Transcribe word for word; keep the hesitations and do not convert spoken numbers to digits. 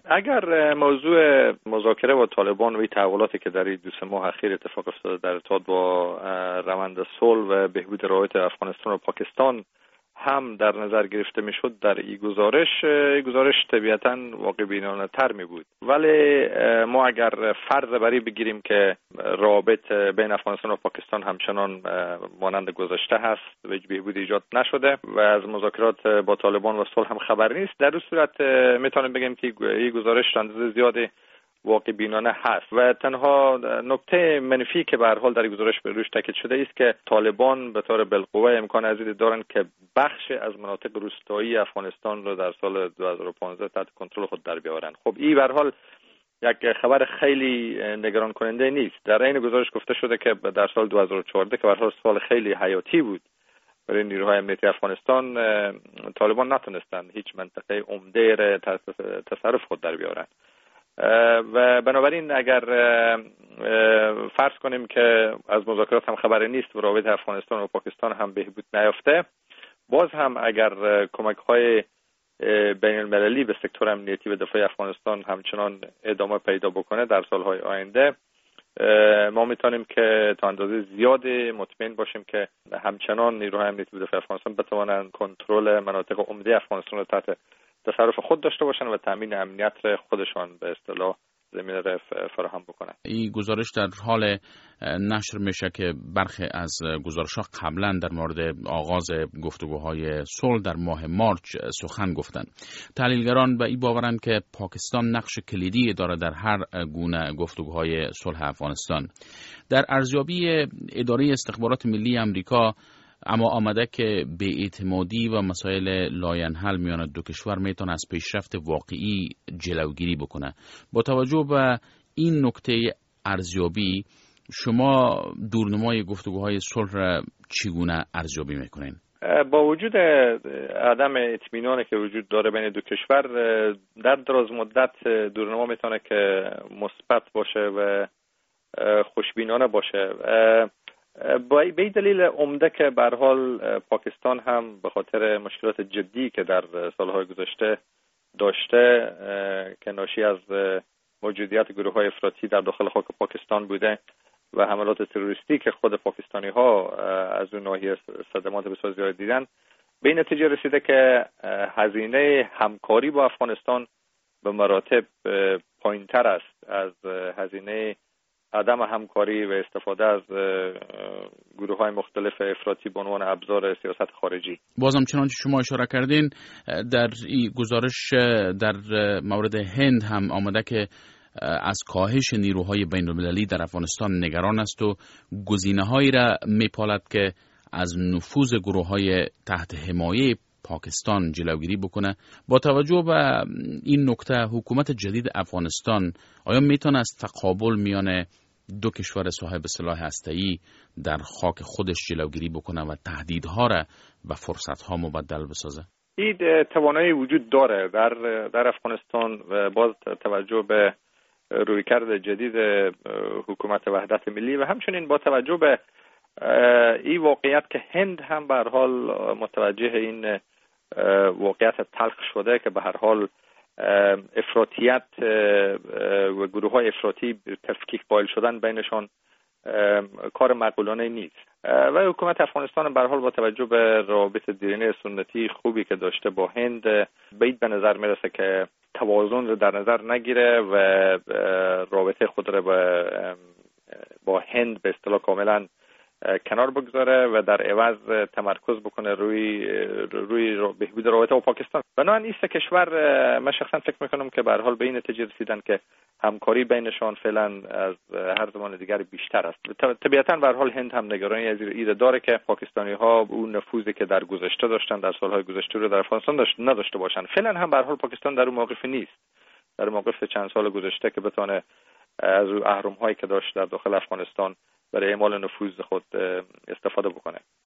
اگر موضوع مذاکره با طالبان و تحولاتی که در این دو سه ماه اخیر اتفاق افتاده در ارتباط با روند صلح و بهبود روابط افغانستان و پاکستان هم در نظر گرفته میشد در این گزارش این گزارش طبیعتاً واقع بینانه تر می بود، ولی ما اگر فرض بری بگیریم که روابط بین افغانستان و پاکستان همچنان مانند گذشته هست و هیچ بهبود ایجاد نشده و از مذاکرات با طالبان و صلح هم خبر نیست، در این صورت میتونیم بگیم که این گزارش اندازه زیادی واقع بینانه هست و تنها نکته منفی که به هر حال در گزارش به روش تاکید شده است که طالبان به طور بالقوه امکان عزیز دارند که بخش از مناطق روستایی افغانستان رو در سال دو هزار و پانزده تحت کنترل خود در بیاورند. خب این به هر حال یک خبر خیلی نگران کننده نیست. در این گزارش گفته شده که در سال دو هزار و چهارده که به هر حال سال خیلی حیاتی بود برای نیروهای امنیتی افغانستان، طالبان نتونستند هیچ منطقه عمده را تحت تصرف خود در بیاورند و بنابراین اگر فرض کنیم که از مذاکرات هم خبری نیست و روابط افغانستان و پاکستان هم بهبود نیافته، باز هم اگر کمک‌های بین المللی به سکتور امنیتی و دفاعی افغانستان همچنان ادامه پیدا بکنه در سالهای آینده، ما میتونیم که تا اندازه زیادی مطمئن باشیم که همچنان نیروهای امنیتی و دفاعی افغانستان بتوانند کنترل مناطق عمده افغانستان را تحت تصرف خود داشته باشند و تامین امنیت خودشان به اصطلاح زمینه را فراهم بکنند. این گزارش در حال نشر میشه که برخی از گزارش‌ها قبلا در مورد آغاز گفتگوهای صلح در ماه مارچ سخن گفتند. تحلیلگران به این باورند که پاکستان نقش کلیدی دارد در هر گونه گفتگوهای صلح افغانستان. در ارزیابی اداره استخبارات ملی آمریکا اما آمده که بی‌اعتمادی و مسائل لاینحل میان دو کشور میتونه از پیشرفت واقعی جلوگیری بکنه. با توجه به این نکته ارزیابی، شما دورنمای گفتگوهای صلح را چگونه ارزیابی میکنین؟ با وجود عدم اطمینانی که وجود داره بین دو کشور، در دراز مدت دورنما میتونه که مثبت باشه و خوشبینانه باشه. با این دلیل عمده که به هر حال پاکستان هم به خاطر مشکلات جدی که در سالهای گذشته داشته که ناشی از موجودیت گروه‌های افراطی در داخل خاک پاکستان بوده و حملات تروریستی که خود پاکستانی ها از اون ناحیه صدمات بسیار زیاد دیدن، به این نتیجه رسیده که هزینه همکاری با افغانستان به مراتب پایین‌تر است از هزینه عدم همکاری و استفاده از گروه‌های مختلف افراطی به عنوان ابزار سیاست خارجی. بازم چنانچه شما اشاره کردین، در این گزارش در مورد هند هم آمده که از کاهش نیروهای بین‌المللی در افغانستان نگران است و گزینه‌هایی را می‌پالد که از نفوذ گروه‌های تحت حمایه پاکستان جلوگیری بکنه. با توجه به این نکته، حکومت جدید افغانستان آیا میتونه از تقابل میان دو کشور صاحب سلاح هسته‌ای در خاک خودش جلوگیری بکنه و تهدیدها را به فرصت‌ها مبدل بسازه؟ این توانایی وجود داره در در افغانستان و باز توجه به رویکرد جدید حکومت وحدت ملی و همچنین با توجه به این واقعیت که هند هم به هر حال متوجه این واقعیت تلخ شده که به هر حال افراطیت و گروه‌های افراطی تفکیک قائل شدن بینشان کار معقولانه نیست و حکومت افغانستان به هر حال با توجه به روابط دیرینه سنتی خوبی که داشته با هند، باید به نظر میرسه که توازن رو در نظر نگیره و رابطه خود رو با هند به اصطلاح کاملا کنار بگذاره و در عوض تمرکز بکنه روی روی بهبود روابط با پاکستان. بنابراین این سه کشور من شخصا فکر میکنم که به هر حال به این نتیجه رسیدن که همکاری بینشان فعلا از هر زمان دیگر بیشتر است. طبیعتا به هر حال هند هم نگرانی از این داره که پاکستانی ها اون نفوذی که در گذشته داشتن در سالهای گذشته رو در افغانستان داشت نداشته باشن. فعلا هم به هر حال پاکستان در اون موقف نیست، در موقف چند سال گذشته که بتونه از اون اهرم هایی که داشت در داخل افغانستان برای اعمال نفوذ خود استفاده بکنه.